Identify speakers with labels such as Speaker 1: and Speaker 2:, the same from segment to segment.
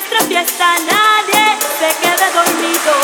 Speaker 1: nuestra fiesta nadie se quede dormido.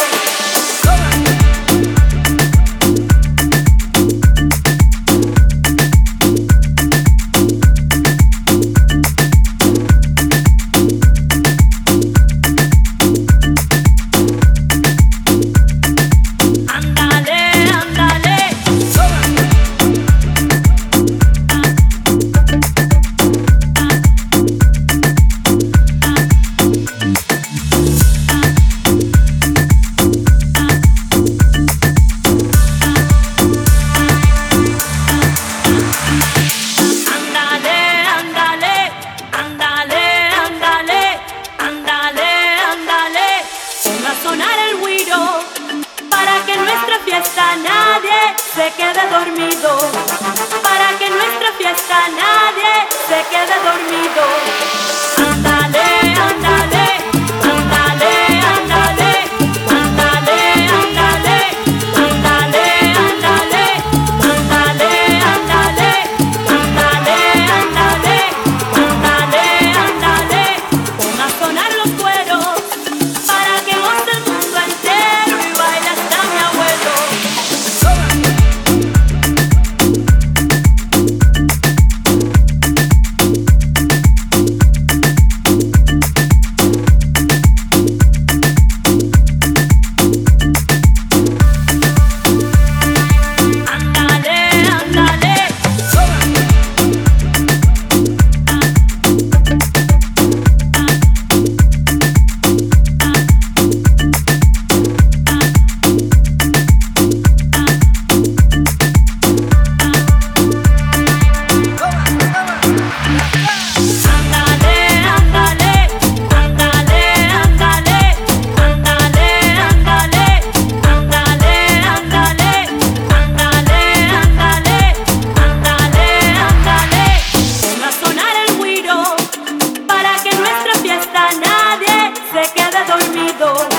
Speaker 1: Nadie se quede dormido, para que en nuestra fiesta nadie se quede dormido. Ándale, ándale, ándale, ándale, ándale, ándale, ándale, ándale, ándale, ándale, ándale, ándale, ándale, ándale. Pon a sonar los cueros para que goce el mundo entero y baile hasta mi abuelo. Nadie se quede dormido.